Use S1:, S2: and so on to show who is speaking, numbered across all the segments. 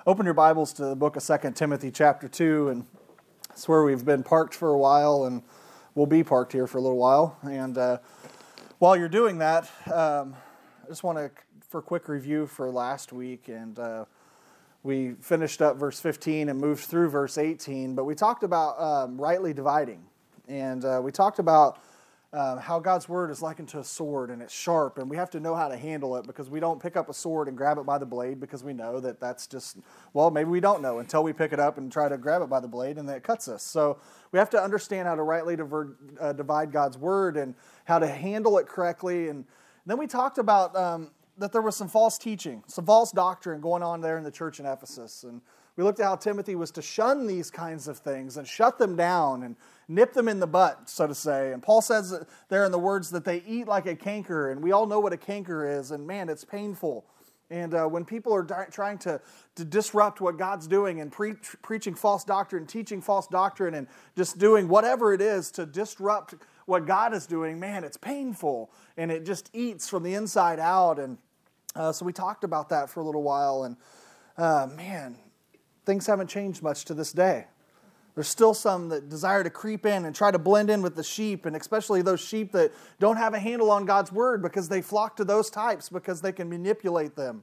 S1: Open your Bibles to the book of 2 Timothy chapter 2, and it's where we've been parked for a while, and we'll be parked here for a little while. And while you're doing that, I just want to, for a quick review for last week, and we finished up verse 15 and moved through verse 18, but we talked about rightly dividing, and we talked about how God's word is likened to a sword, and it's sharp, and we have to know how to handle it, because we don't pick up a sword and grab it by the blade because we know that that's just, well, maybe we don't know until we pick it up and try to grab it by the blade and then it cuts us. So we have to understand how to rightly divide God's word and how to handle it correctly. And then we talked about that there was some false teaching, some false doctrine going on there in the church in Ephesus. And we looked at how Timothy was to shun these kinds of things and shut them down and nip them in the butt, so to say. And Paul says there in the words that they eat like a canker, and we all know what a canker is, and man, it's painful. And when people are trying to disrupt what God's doing and preaching false doctrine, teaching false doctrine, and just doing whatever it is to disrupt what God is doing, man, it's painful, and it just eats from the inside out. And so we talked about that for a little while, and man, things haven't changed much to this day. There's still some that desire to creep in and try to blend in with the sheep, and especially those sheep that don't have a handle on God's word, because they flock to those types because they can manipulate them.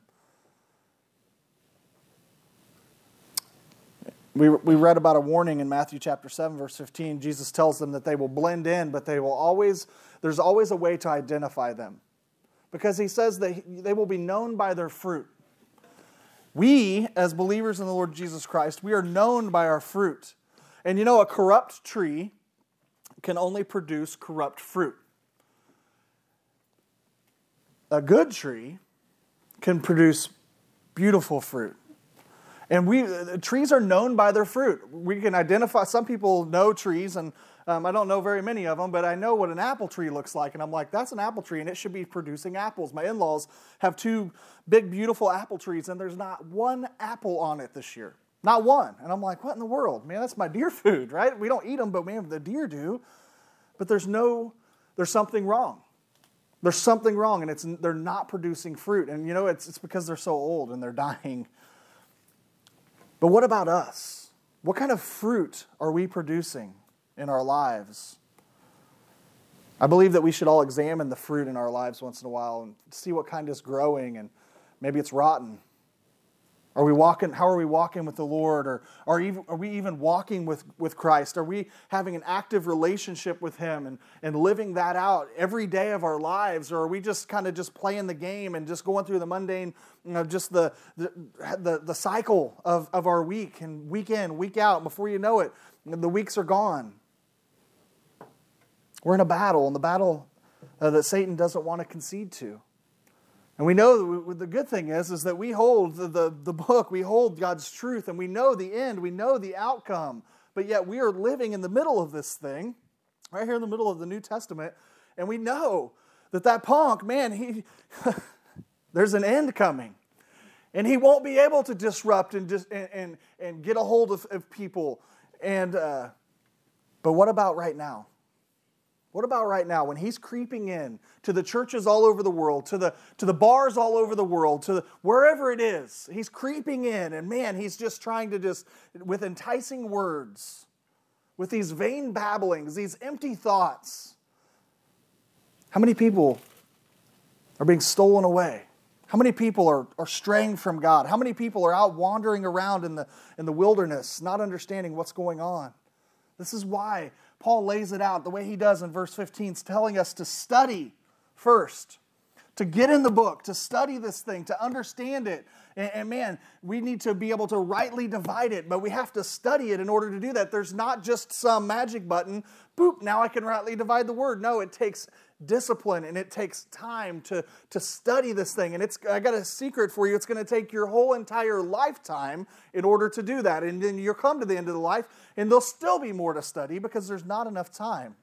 S1: We read about a warning in Matthew chapter 7, verse 15. Jesus tells them that they will blend in, but there's always a way to identify them. Because he says that they will be known by their fruit. We, as believers in the Lord Jesus Christ, we are known by our fruit. And you know, a corrupt tree can only produce corrupt fruit. A good tree can produce beautiful fruit. And trees are known by their fruit. We can identify, some people know trees, and I don't know very many of them, but I know what an apple tree looks like. And I'm like, that's an apple tree, and it should be producing apples. My in-laws have 2 big, beautiful apple trees, and there's not one apple on it this year. Not one. And I'm like, what in the world? Man, that's my deer food, right? We don't eat them, but man, the deer do. But there's something wrong. There's something wrong, and they're not producing fruit. And you know, it's because they're so old and they're dying. But what about us? What kind of fruit are we producing in our lives? I believe that we should all examine the fruit in our lives once in a while and see what kind is growing, and maybe it's rotten. How are we walking with the Lord? Or are we even walking with Christ? Are we having an active relationship with Him and living that out every day of our lives? Or are we just kind of just playing the game and just going through the mundane, just the cycle of our week, and week in, week out, and before you know it, the weeks are gone. We're in a battle, and the battle that Satan doesn't want to concede to. And we know the good thing is that we hold the book, we hold God's truth, and we know the end, we know the outcome. But yet we are living in the middle of this thing, right here in the middle of the New Testament, and we know that punk, man, there's an end coming. And he won't be able to disrupt and get a hold of people. But what about right now? What about right now when he's creeping in to the churches all over the world, to the bars all over the world, wherever it is? He's creeping in, and man, he's just trying to with enticing words, with these vain babblings, these empty thoughts. How many people are being stolen away? How many people are straying from God? How many people are out wandering around in the wilderness, not understanding what's going on? This is why Paul lays it out the way he does in verse 15, telling us to study first, to get in the book, to study this thing, to understand it. And man, we need to be able to rightly divide it, but we have to study it in order to do that. There's not just some magic button, boop, now I can rightly divide the word. No, it takes discipline, and it takes time to study this thing. And I got a secret for you. It's going to take your whole entire lifetime in order to do that. And then you'll come to the end of the life, and there'll still be more to study because there's not enough time.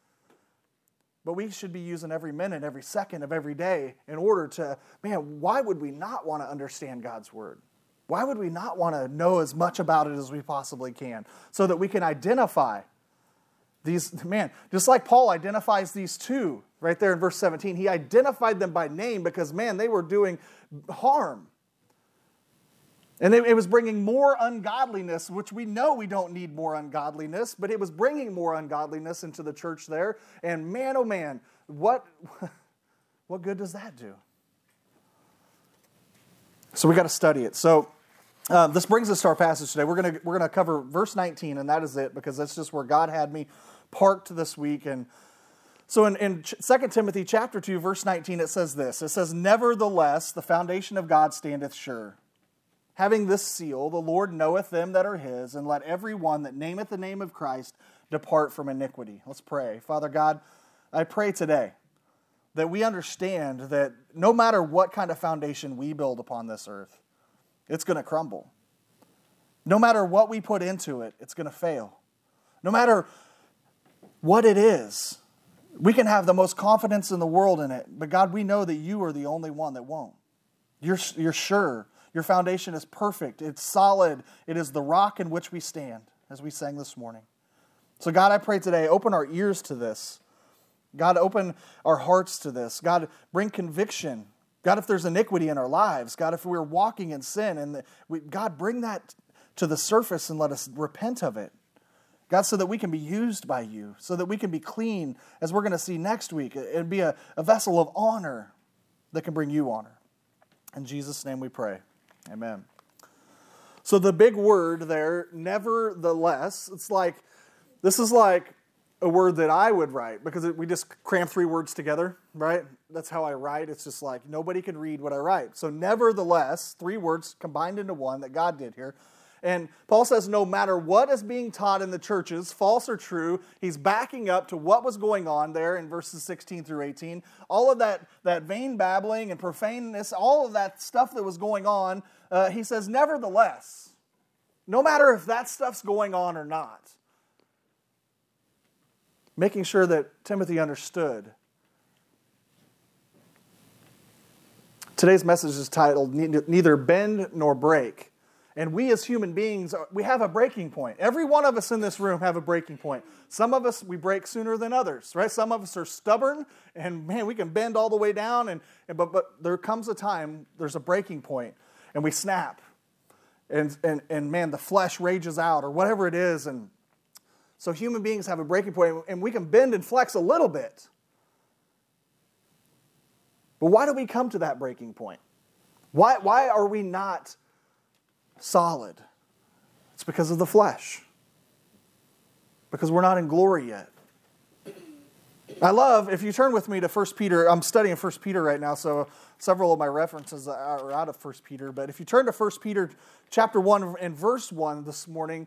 S1: But we should be using every minute, every second of every day in order to, man, why would we not want to understand God's Word? Why would we not want to know as much about it as we possibly can so that we can identify these, man, just like Paul identifies these 2 right there in verse 17. He identified them by name because, man, they were doing harm. And it was bringing more ungodliness, which we know we don't need more ungodliness, but it was bringing more ungodliness into the church there. And man, oh man, what good does that do? So we got to study it. So this brings us to our passage today. We're gonna cover verse 19, and that is it, because that's just where God had me parked this week. And so in 2 Timothy chapter 2, verse 19, it says this. It says, "Nevertheless, the foundation of God standeth sure. Having this seal, the Lord knoweth them that are his, and let every one that nameth the name of Christ depart from iniquity." Let's pray. Father God, I pray today that we understand that no matter what kind of foundation we build upon this earth, it's going to crumble. No matter what we put into it, it's going to fail. No matter what it is, we can have the most confidence in the world in it, but God, we know that you are the only one that won't. You're sure. Your foundation is perfect. It's solid. It is the rock in which we stand, as we sang this morning. So God, I pray today, open our ears to this. God, open our hearts to this. God, bring conviction. God, if there's iniquity in our lives, God, if we're walking in sin, and God, bring that to the surface and let us repent of it. God, so that we can be used by you, so that we can be clean, as we're going to see next week, and be a vessel of honor that can bring you honor. In Jesus' name we pray. Amen. So the big word there, nevertheless, this is like a word that I would write, because we just cram 3 words together, right? That's how I write. It's just like nobody can read what I write. So nevertheless, 3 words combined into one that God did here. And Paul says no matter what is being taught in the churches, false or true, he's backing up to what was going on there in verses 16 through 18. All of that vain babbling and profaneness, all of that stuff that was going on, he says, nevertheless, no matter if that stuff's going on or not, making sure that Timothy understood. Today's message is titled, Neither Bend Nor Break. And we as human beings, we have a breaking point. Every one of us in this room have a breaking point. Some of us, we break sooner than others, right? Some of us are stubborn, and man, we can bend all the way down, but there comes a time, there's a breaking point, and we snap. And man, the flesh rages out, or whatever it is. And so human beings have a breaking point, and we can bend and flex a little bit. But why do we come to that breaking point? Why are we not solid? It's because of the flesh. Because we're not in glory yet. I love, if you turn with me to 1 Peter, I'm studying 1 Peter right now, so several of my references are out of 1 Peter. But if you turn to 1 Peter chapter 1 and verse 1 this morning,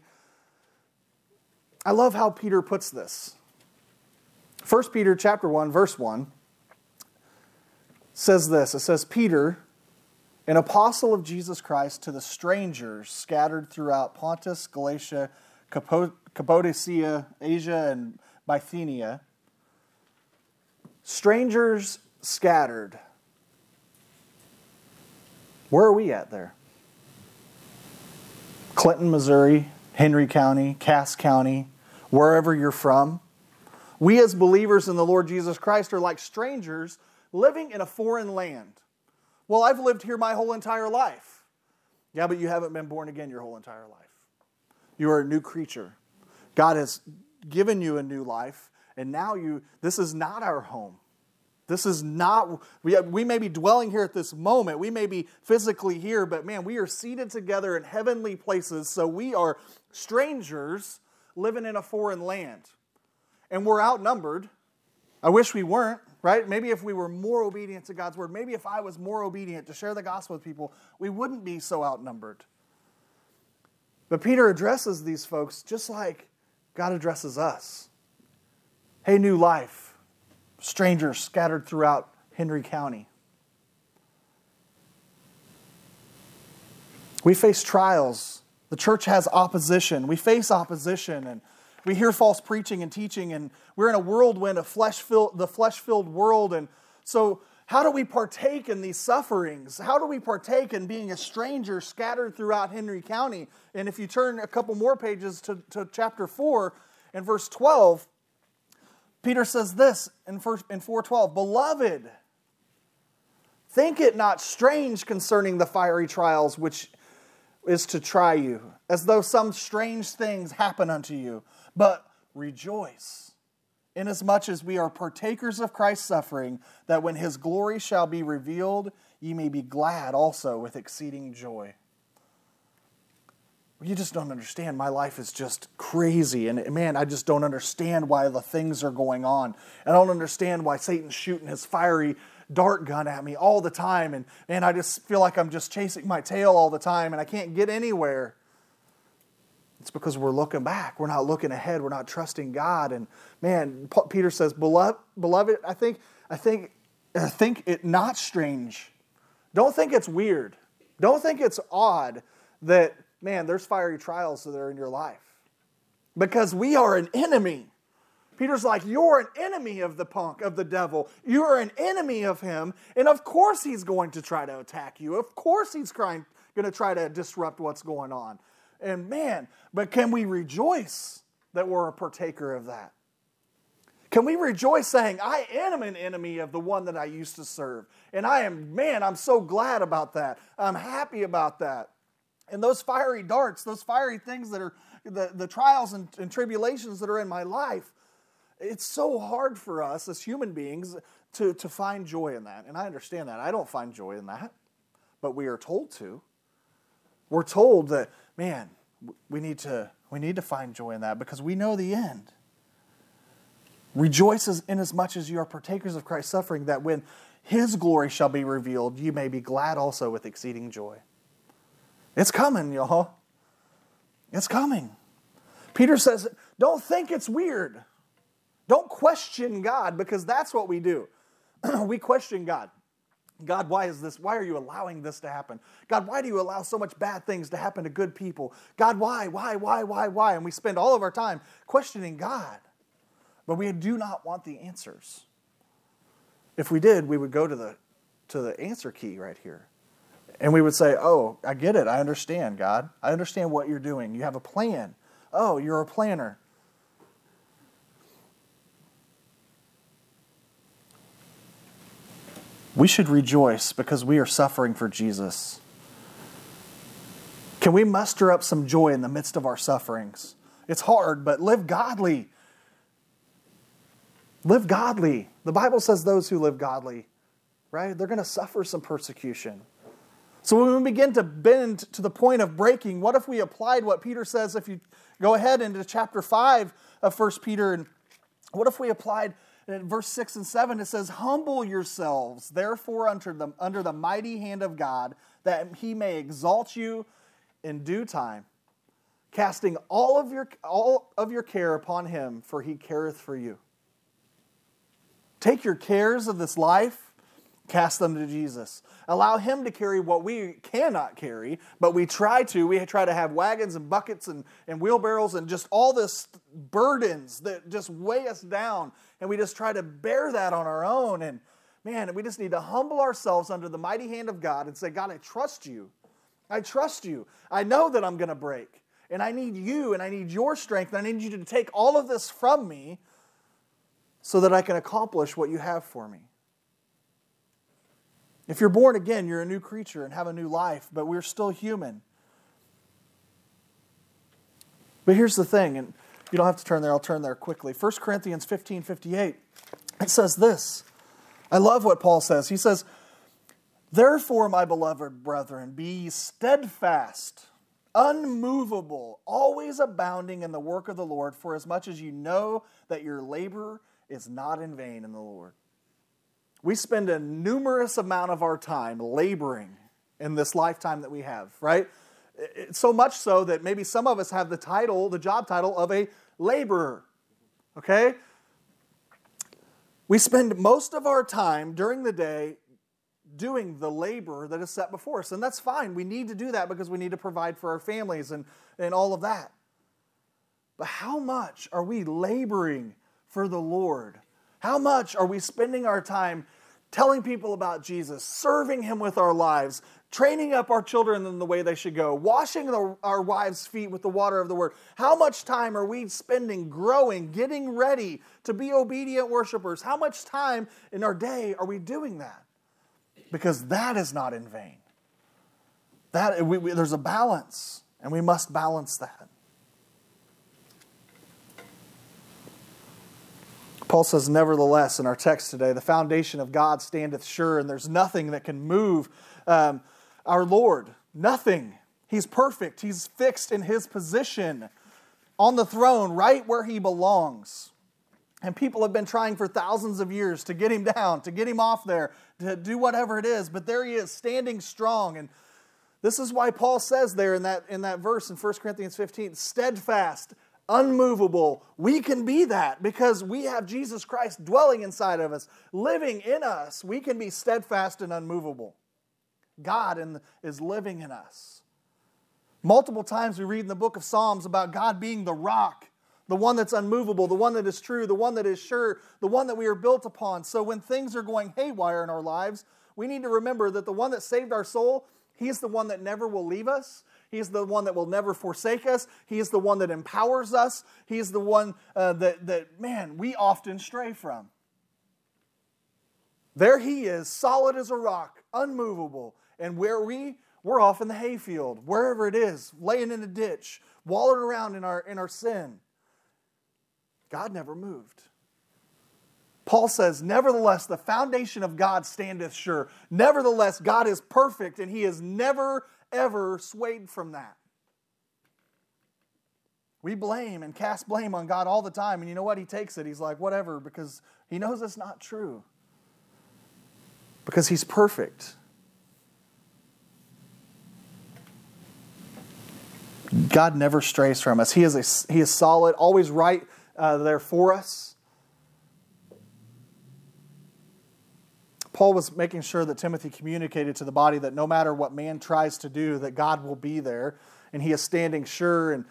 S1: I love how Peter puts this. 1 Peter chapter 1, verse 1 says this. It says, Peter, an apostle of Jesus Christ, to the strangers scattered throughout Pontus, Galatia, Cappadocia, Asia, and Bithynia. Strangers scattered. Where are we at there? Clinton, Missouri, Henry County, Cass County, wherever you're from. We as believers in the Lord Jesus Christ are like strangers living in a foreign land. Well, I've lived here my whole entire life. Yeah, but you haven't been born again your whole entire life. You are a new creature. God has given you a new life, and now this is not our home. This is not, we may be dwelling here at this moment. We may be physically here, but man, we are seated together in heavenly places, so we are strangers living in a foreign land. And we're outnumbered. I wish we weren't, right? Maybe if we were more obedient to God's word, maybe if I was more obedient to share the gospel with people, we wouldn't be so outnumbered. But Peter addresses these folks just like God addresses us. Hey, new life. Strangers scattered throughout Henry County. We face trials. The church has opposition. We face opposition, and we hear false preaching and teaching, and we're in a whirlwind of the flesh-filled world. And so how do we partake in these sufferings? How do we partake in being a stranger scattered throughout Henry County? And if you turn a couple more pages to chapter 4 and verse 12, Peter says this in 4:12, Beloved, think it not strange concerning the fiery trials which is to try you, as though some strange things happen unto you. But rejoice, inasmuch as we are partakers of Christ's suffering, that when his glory shall be revealed, ye may be glad also with exceeding joy. You just don't understand. My life is just crazy. And man, I just don't understand why the things are going on. I don't understand why Satan's shooting his fiery dart gun at me all the time. And man, I just feel like I'm just chasing my tail all the time and I can't get anywhere. It's because we're looking back. We're not looking ahead. We're not trusting God. And man, Peter says, beloved, I think it not strange. Don't think it's weird. Don't think it's odd that, man, there's fiery trials that are in your life. Because we are an enemy. Peter's like, you're an enemy of the devil. You're an enemy of him. And of course he's going to try to attack you. Of course he's going to try to disrupt what's going on. And man, but can we rejoice that we're a partaker of that? Can we rejoice saying, I am an enemy of the one that I used to serve. And I'm so glad about that. I'm happy about that. And those fiery darts, those fiery things that are the trials and tribulations that are in my life, it's so hard for us as human beings to find joy in that. And I understand that. I don't find joy in that. But we are told to. We're told that, man, we need to find joy in that because we know the end. Rejoice inasmuch as you are partakers of Christ's suffering, that when his glory shall be revealed, you may be glad also with exceeding joy. It's coming, y'all. It's coming. Peter says, don't think it's weird. Don't question God, because that's what we do. We question God. God, why is this? Why are you allowing this to happen? God, why do you allow so much bad things to happen to good people? God, why? And we spend all of our time questioning God. But we do not want the answers. If we did, we would go to the answer key right here. And we would say, oh, I get it. I understand, God. I understand what you're doing. You have a plan. Oh, you're a planner. We should rejoice because we are suffering for Jesus. Can we muster up some joy in the midst of our sufferings? It's hard, but live godly. Live godly. The Bible says those who live godly, right? They're going to suffer some persecution. So when we begin to bend to the point of breaking, what if we applied what Peter says? If you go ahead into chapter 5 of 1 Peter, and what if we applied in verse 6 and 7, it says, humble yourselves, therefore, under the mighty hand of God, that he may exalt you in due time, casting all of your care upon him, for he careth for you. Take your cares of this life, cast them to Jesus. Allow him to carry what we cannot carry, but we try to. We try to have wagons and buckets and wheelbarrows and just all this burdens that just weigh us down. And we just try to bear that on our own. And man, we just need to humble ourselves under the mighty hand of God and say, God, I trust you. I trust you. I know that I'm going to break. And I need you and I need your strength. And I need you to take all of this from me so that I can accomplish what you have for me. If you're born again, you're a new creature and have a new life, but we're still human. But here's the thing, and you don't have to turn there, I'll turn there quickly. 1 Corinthians 15:58, it says this. I love what Paul says. He says, therefore, my beloved brethren, be ye steadfast, unmovable, always abounding in the work of the Lord, for as much as you know that your labor is not in vain in the Lord. We spend a numerous amount of our time laboring in this lifetime that we have, right? It's so much so that maybe some of us have the job title of a laborer, okay? We spend most of our time during the day doing the labor that is set before us, and that's fine. We need to do that because we need to provide for our families and all of that. But how much are we laboring for the Lord? How much are we spending our time telling people about Jesus, serving him with our lives, training up our children in the way they should go, washing our wives' feet with the water of the word? How much time are we spending growing, getting ready to be obedient worshipers? How much time in our day are we doing that? Because that is not in vain. There's a balance, and we must balance that. Paul says, nevertheless, in our text today, the foundation of God standeth sure, and there's nothing that can move our Lord. Nothing. He's perfect. He's fixed in His position on the throne, right where He belongs. And people have been trying for thousands of years to get Him down, to get Him off there, to do whatever it is. But there He is, standing strong. And this is why Paul says there in that verse in 1 Corinthians 15, steadfast, unmovable. We can be that because we have Jesus Christ dwelling inside of us, living in us. We can be steadfast and unmovable. God is living in us. Multiple times we read in the book of Psalms about God being the rock, the one that's unmovable, the one that is true, the one that is sure, the one that we are built upon. So when things are going haywire in our lives, we need to remember that the one that saved our soul, He's the one that never will leave us. He's the one that will never forsake us. He is the one that empowers us. He's the one that we often stray from. There He is, solid as a rock, unmovable. And where we're off in the hayfield, wherever it is, laying in a ditch, wallowing around in our sin. God never moved. Paul says, nevertheless, the foundation of God standeth sure. Nevertheless, God is perfect, and He is never, ever swayed from that. We blame and cast blame on God all the time, and you know what? He takes it. He's like, whatever, because He knows it's not true. Because He's perfect. God never strays from us. He is solid, always right there for us. Paul was making sure that Timothy communicated to the body that no matter what man tries to do, that God will be there, and He is standing sure. And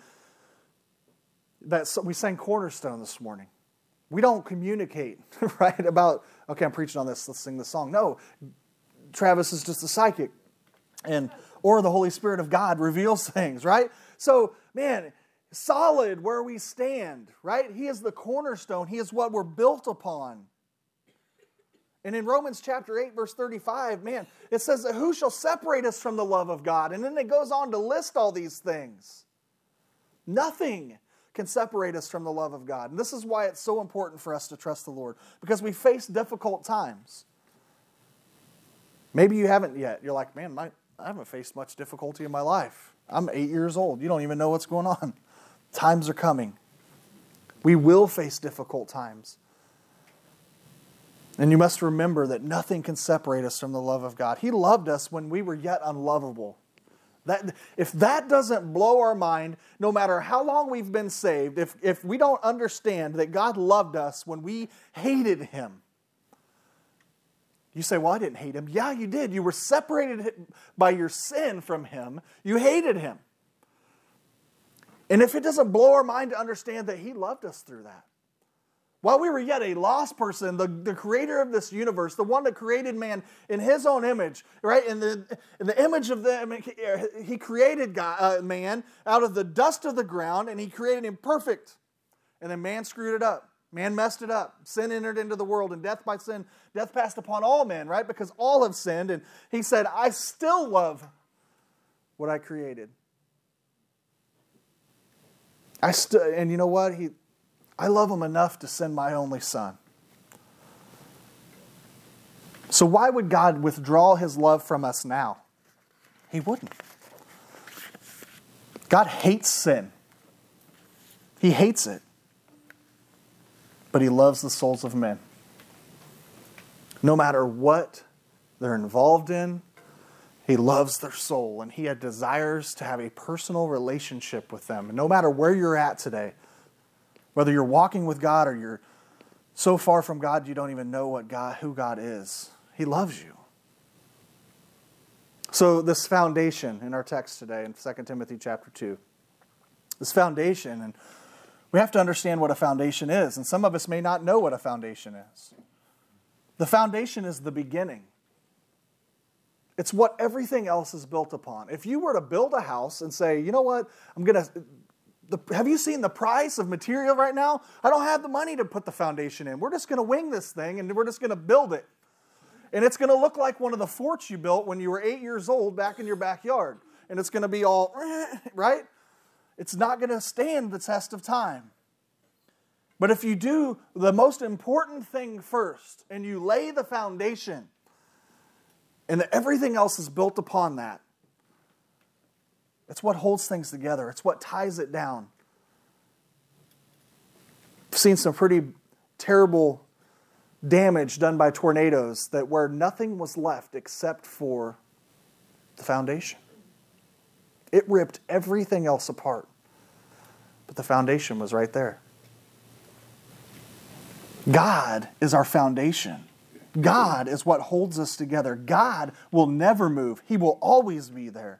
S1: we sang Cornerstone this morning. We don't communicate, right, about, okay, I'm preaching on this, let's sing this song. No, Travis is just a psychic, or the Holy Spirit of God reveals things, right? So, man, solid where we stand, right? He is the cornerstone. He is what we're built upon. And in Romans chapter 8, verse 35, man, it says that who shall separate us from the love of God? And then it goes on to list all these things. Nothing can separate us from the love of God. And this is why it's so important for us to trust the Lord, because we face difficult times. Maybe you haven't yet. You're like, man, I haven't faced much difficulty in my life. I'm 8 years old. You don't even know what's going on. Times are coming. We will face difficult times. And you must remember that nothing can separate us from the love of God. He loved us when we were yet unlovable. If that doesn't blow our mind, no matter how long we've been saved, if we don't understand that God loved us when we hated Him. You say, well, I didn't hate Him. Yeah, you did. You were separated by your sin from Him. You hated Him. And if it doesn't blow our mind to understand that He loved us through that. While we were yet a lost person, the creator of this universe, the one that created man in His own image, right? In the image of them, He created man out of the dust of the ground, and He created him perfect. And then man screwed it up. Man messed it up. Sin entered into the world, and death by sin, death passed upon all men, right? Because all have sinned. And He said, I still love what I created. And you know what? I love Him enough to send my only Son. So why would God withdraw His love from us now? He wouldn't. God hates sin. He hates it. But He loves the souls of men. No matter what they're involved in, He loves their soul, and He desires to have a personal relationship with them. And no matter where you're at today, whether you're walking with God or you're so far from God you don't even know who God is, He loves you. So this foundation in our text today in 2 Timothy chapter 2, this foundation, and we have to understand what a foundation is, and some of us may not know what a foundation is. The foundation is the beginning. It's what everything else is built upon. If you were to build a house and say, you know what, have you seen the price of material right now? I don't have the money to put the foundation in. We're just going to wing this thing and we're just going to build it. And it's going to look like one of the forts you built when you were 8 years old back in your backyard. and it's going to be all, right? It's not going to stand the test of time. But if you do the most important thing first, and you lay the foundation, and everything else is built upon that, it's what holds things together. It's what ties it down. I've seen some pretty terrible damage done by tornadoes that where nothing was left except for the foundation. It ripped everything else apart. But the foundation was right there. God is our foundation. God is what holds us together. God will never move. He will always be there.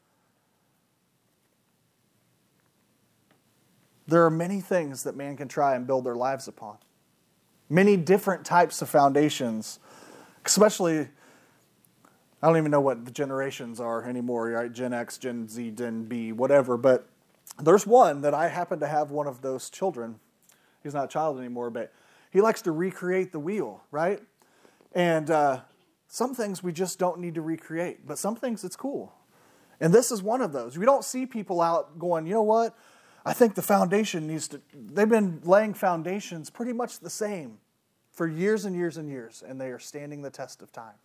S1: There are many things that man can try and build their lives upon. Many different types of foundations, especially, I don't even know what the generations are anymore, right? Gen X, Gen Z, Gen B, whatever. But there's one that I happen to have one of those children. He's not a child anymore, but he likes to recreate the wheel, right? And some things we just don't need to recreate, but some things it's cool. And this is one of those. We don't see people out going, you know what? I think the foundation needs to, they've been laying foundations pretty much the same for years and years and years, and they are standing the test of time.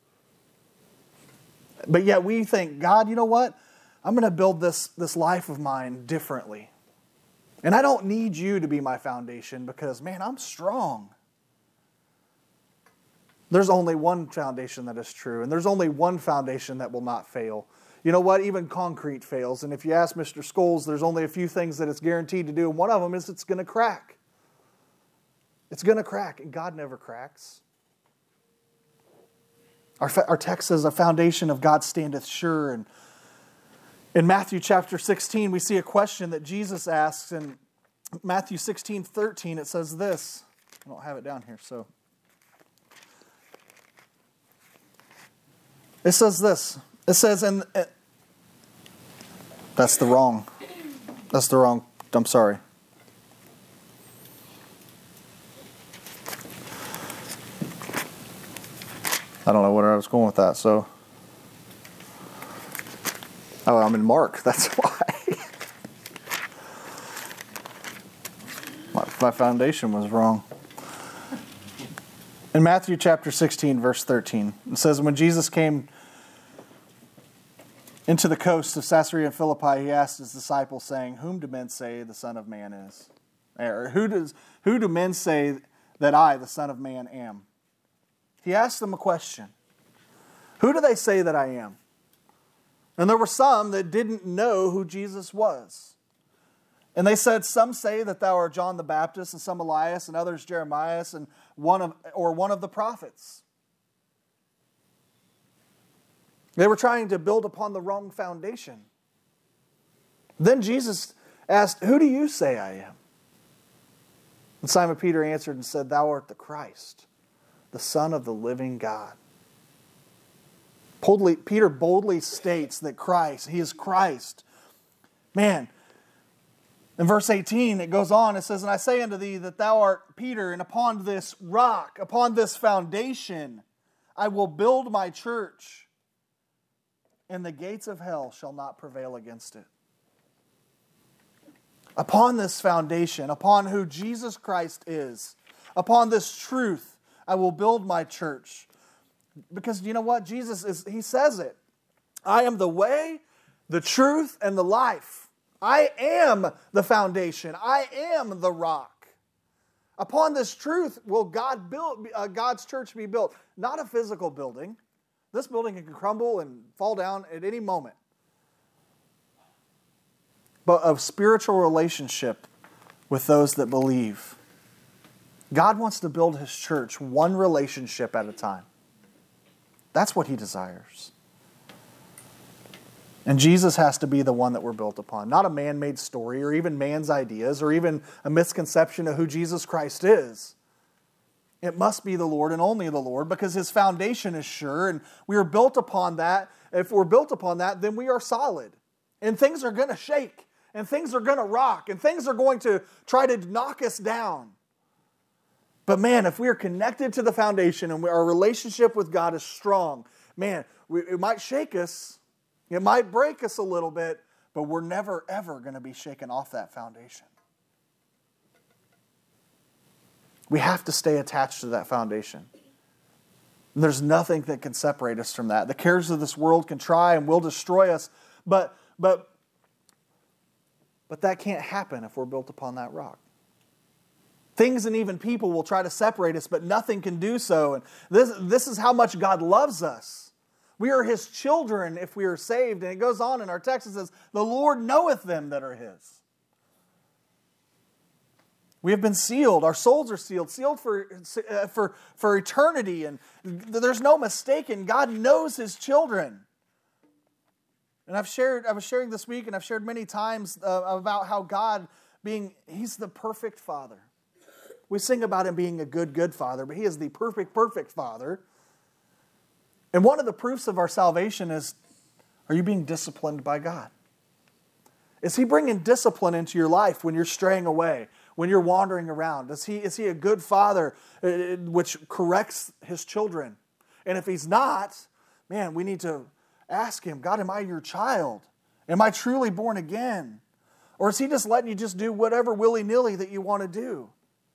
S1: But yet we think, God, you know what? I'm going to build this life of mine differently. And I don't need you to be my foundation because, man, I'm strong. There's only one foundation that is true, and there's only one foundation that will not fail. You know what? Even concrete fails. And if you ask Mr. Scholes, there's only a few things that it's guaranteed to do. And one of them is it's going to crack. It's going to crack. And God never cracks. Our text says, a foundation of God standeth sure. And in Matthew chapter 16, we see a question that Jesus asks. In Matthew 16:13, it says this. I don't have it down here, so. It says this. It says, and that's the wrong, I'm sorry. I don't know where I was going with that, so. Oh, I'm in Mark, that's why. My foundation was wrong. In Matthew chapter 16, verse 13, it says, when Jesus came into the coast of Caesarea Philippi, he asked his disciples, saying, whom do men say the Son of Man is? Or who do men say that I, the Son of Man, am? He asked them a question. Who do they say that I am? And there were some that didn't know who Jesus was. And they said, some say that thou art John the Baptist, and some Elias, and others Jeremiah, and one of the prophets. They were trying to build upon the wrong foundation. Then Jesus asked, who do you say I am? And Simon Peter answered and said, thou art the Christ, the Son of the living God. Peter boldly states that Christ, he is Christ. Man, in verse 18, it goes on, it says, and I say unto thee that thou art Peter, and upon this rock, upon this foundation, I will build my church, and the gates of hell shall not prevail against it. Upon this foundation, upon who Jesus Christ is, upon this truth, I will build my church. Because you know what? He says it. I am the way, the truth, and the life. I am the foundation. I am the rock. Upon this truth will God's church be built. Not a physical building. This building can crumble and fall down at any moment. But a spiritual relationship with those that believe. God wants to build His church one relationship at a time. That's what He desires. And Jesus has to be the one that we're built upon. Not a man-made story or even man's ideas or even a misconception of who Jesus Christ is. It must be the Lord and only the Lord because His foundation is sure and we are built upon that. If we're built upon that, then we are solid. And things are going to shake and things are going to rock and things are going to try to knock us down. But man, if we are connected to the foundation and our relationship with God is strong, man, it might shake us, It might break us a little bit, but we're never, ever going to be shaken off that foundation. We have to stay attached to that foundation. And there's nothing that can separate us from that. The cares of this world can try and will destroy us, but that can't happen if we're built upon that rock. Things and even people will try to separate us, but nothing can do so. And this is how much God loves us. We are His children if we are saved. And it goes on in our text, it says, the Lord knoweth them that are His. We have been sealed. Our souls are sealed for eternity. And there's no mistaking. God knows His children. And I was sharing this week, and I've shared many times about how God He's the perfect Father. We sing about Him being a good Father, but He is the perfect Father. And one of the proofs of our salvation is, are you being disciplined by God? Is He bringing discipline into your life when you're straying away, when you're wandering around? Is He a good Father which corrects His children? And if He's not, man, we need to ask Him, God, am I your child? Am I truly born again? Or is He just letting you just do whatever willy-nilly that you want to do?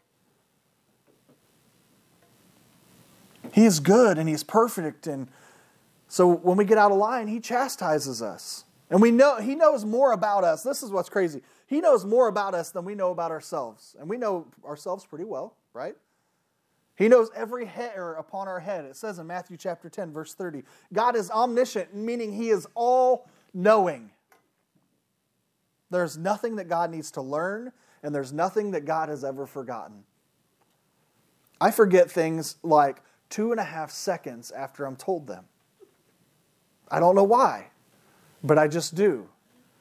S1: He is good and He's perfect. And so when we get out of line, He chastises us. And we know He knows more about us. This is what's crazy. He knows more about us than we know about ourselves. And we know ourselves pretty well, right? He knows every hair upon our head. It says in Matthew chapter 10, verse 30, God is omniscient, meaning He is all-knowing. There's nothing that God needs to learn, and there's nothing that God has ever forgotten. I forget things like 2.5 seconds after I'm told them. I don't know why, but I just do.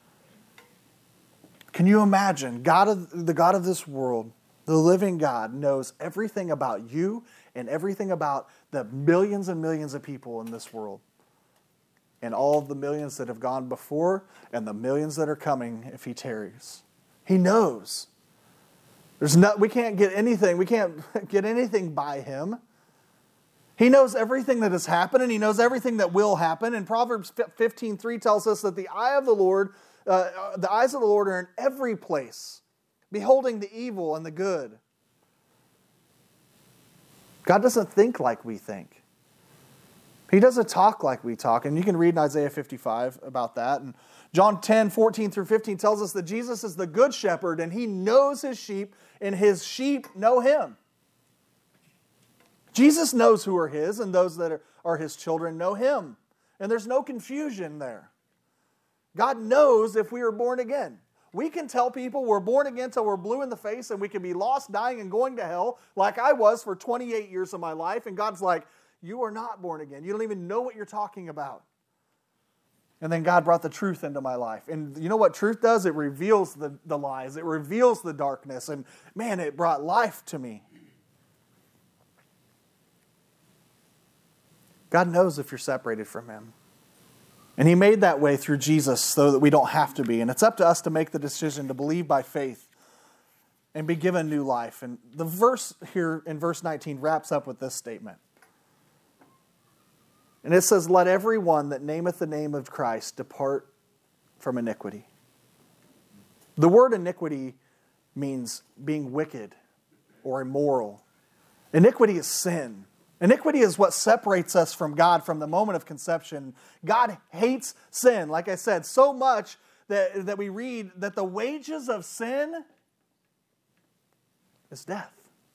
S1: Can you imagine the God of this world, the living God, knows everything about you and everything about the millions and millions of people in this world, and all of the millions that have gone before and the millions that are coming if He tarries. He knows. We can't get anything. We can't get anything by Him. He knows everything that has happened, and He knows everything that will happen. And Proverbs 15:3 tells us that the eyes of the Lord are in every place, beholding the evil and the good. God doesn't think like we think. He doesn't talk like we talk. And you can read in Isaiah 55 about that. And John 10:14-15 tells us that Jesus is the good shepherd, and He knows His sheep, and His sheep know Him. Jesus knows who are His, and those that are His children know Him. And there's no confusion there. God knows if we are born again. We can tell people we're born again till we're blue in the face, and we can be lost, dying, and going to hell like I was for 28 years of my life. And God's like, you are not born again. You don't even know what you're talking about. And then God brought the truth into my life. And you know what truth does? It reveals the lies. It reveals the darkness. And man, it brought life to me. God knows if you're separated from Him. And He made that way through Jesus so that we don't have to be. And it's up to us to make the decision to believe by faith and be given new life. And the verse here in verse 19 wraps up with this statement. And it says, let everyone that nameth the name of Christ depart from iniquity. The word iniquity means being wicked or immoral. Iniquity is sin. Iniquity is what separates us from God from the moment of conception. God hates sin, like I said, so much that we read that the wages of sin is death.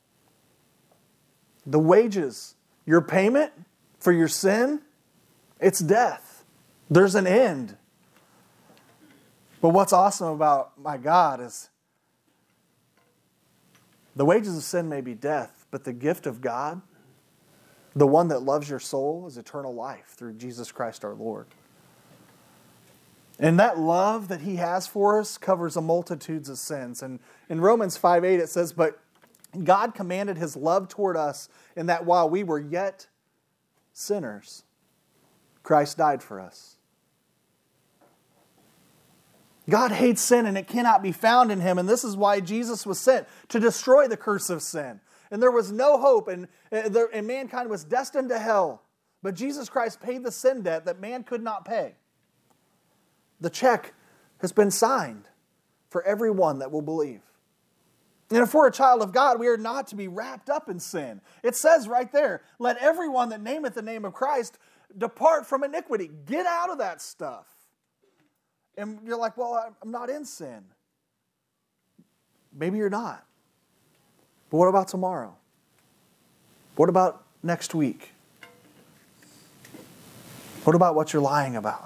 S1: The wages, your payment for your sin, it's death. There's an end. But what's awesome about my God is the wages of sin may be death, but the gift of God, the one that loves your soul, is eternal life through Jesus Christ our Lord. And that love that He has for us covers a multitudes of sins. And in Romans 5:8 it says, but God commanded His love toward us in that while we were yet sinners, Christ died for us. God hates sin, and it cannot be found in Him. And this is why Jesus was sent, to destroy the curse of sin. And there was no hope, and mankind was destined to hell. But Jesus Christ paid the sin debt that man could not pay. The check has been signed for everyone that will believe. And if we're a child of God, we are not to be wrapped up in sin. It says right there, let everyone that nameth the name of Christ depart from iniquity. Get out of that stuff. And you're like, well, I'm not in sin. Maybe you're not. But what about tomorrow? What about next week? What about what you're lying about?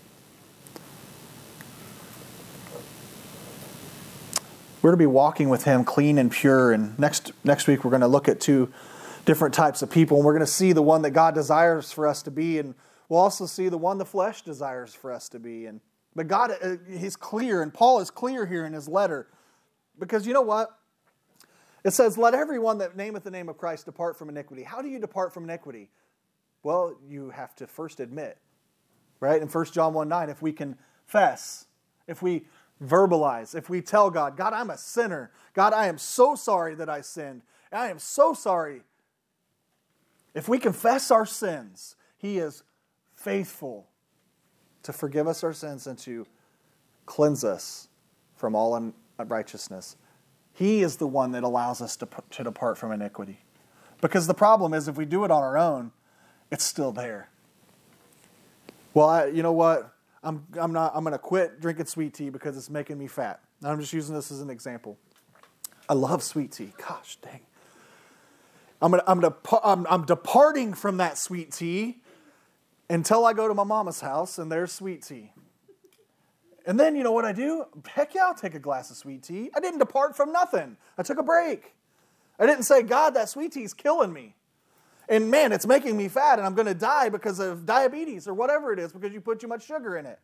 S1: We're to be walking with Him clean and pure. And next week we're going to look at 2 different types of people. And we're going to see the one that God desires for us to be. And we'll also see the one the flesh desires for us to be. But God, He's clear. And Paul is clear here in his letter. Because you know what? It says, let everyone that nameth the name of Christ depart from iniquity. How do you depart from iniquity? Well, you have to first admit. Right? In 1 John 1:9, if we confess, if we verbalize, if we tell God, God, I'm a sinner. God, I am so sorry that I sinned. I am so sorry. If we confess our sins, He is faithful to forgive us our sins and to cleanse us from all unrighteousness. He is the one that allows us to depart from iniquity. Because the problem is, if we do it on our own, it's still there. Well, you know what? I'm going to quit drinking sweet tea because it's making me fat. And I'm just using this as an example. I love sweet tea. Gosh dang. I'm departing from that sweet tea until I go to my mama's house and there's sweet tea. And then you know what I do? Heck yeah, I'll take a glass of sweet tea. I didn't depart from nothing. I took a break. I didn't say, God, that sweet tea is killing me. And man, it's making me fat and I'm going to die because of diabetes or whatever it is because you put too much sugar in it.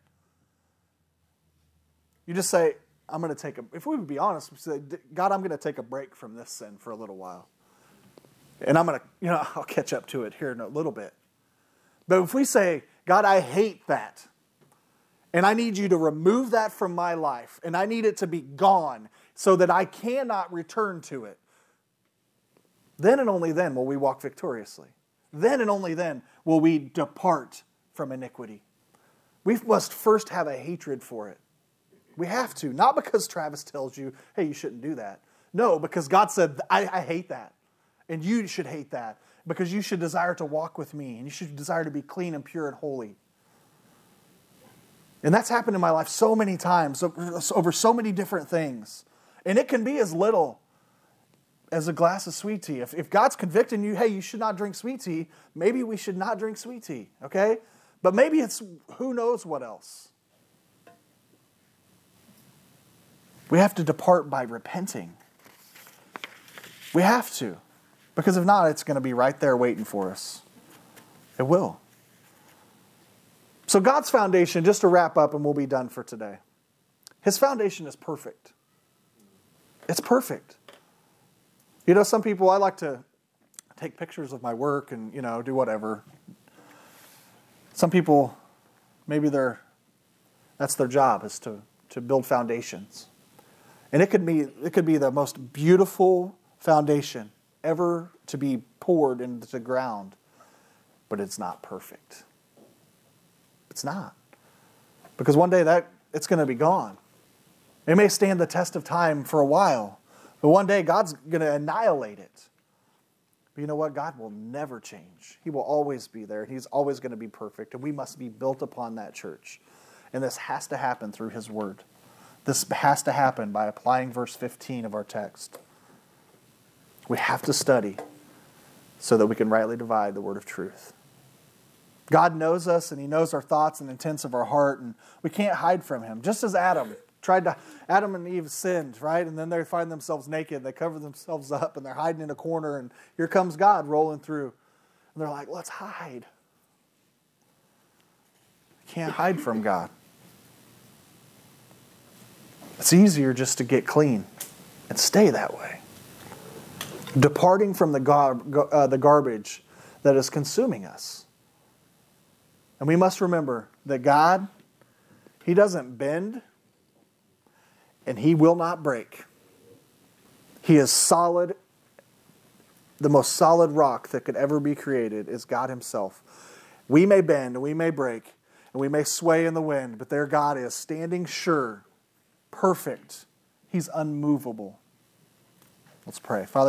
S1: You just say, I'm going to if we would be honest, we say, God, I'm going to take a break from this sin for a little while. And I'm going to, I'll catch up to it here in a little bit. But if we say, God, I hate that. And I need you to remove that from my life. And I need it to be gone so that I cannot return to it. Then and only then will we walk victoriously. Then and only then will we depart from iniquity. We must first have a hatred for it. We have to. Not because Travis tells you, hey, you shouldn't do that. No, because God said, I hate that. And you should hate that. Because you should desire to walk with me. And you should desire to be clean and pure and holy. And that's happened in my life so many times, over so many different things. And it can be as little as a glass of sweet tea. If God's convicting you, hey, you should not drink sweet tea, maybe we should not drink sweet tea, okay? But maybe it's who knows what else. We have to depart by repenting. We have to. Because if not, it's going to be right there waiting for us. It will. So God's foundation, just to wrap up and we'll be done for today. His foundation is perfect. It's perfect. Some people, I like to take pictures of my work and, do whatever. Some people, maybe that's their job, is to build foundations. And it could be the most beautiful foundation ever to be poured into the ground, but it's not perfect. It's not. Because one day it's going to be gone. It may stand the test of time for a while, but one day God's going to annihilate it. But you know what? God will never change. He will always be there. He's always going to be perfect, and we must be built upon that church. And this has to happen through His Word. This has to happen by applying verse 15 of our text. We have to study so that we can rightly divide the word of truth. God knows us, and He knows our thoughts and intents of our heart, and we can't hide from Him. Just as Adam and Eve sinned, right? And then they find themselves naked. They cover themselves up, and they're hiding in a corner, and here comes God rolling through. And they're like, let's hide. Can't hide from God. It's easier just to get clean and stay that way. Departing from the garbage that is consuming us. And we must remember that God, He doesn't bend and He will not break. He is solid. The most solid rock that could ever be created is God Himself. We may bend and we may break, and we may sway in the wind, but there God is, standing sure, perfect. He's unmovable. Let's pray. Father,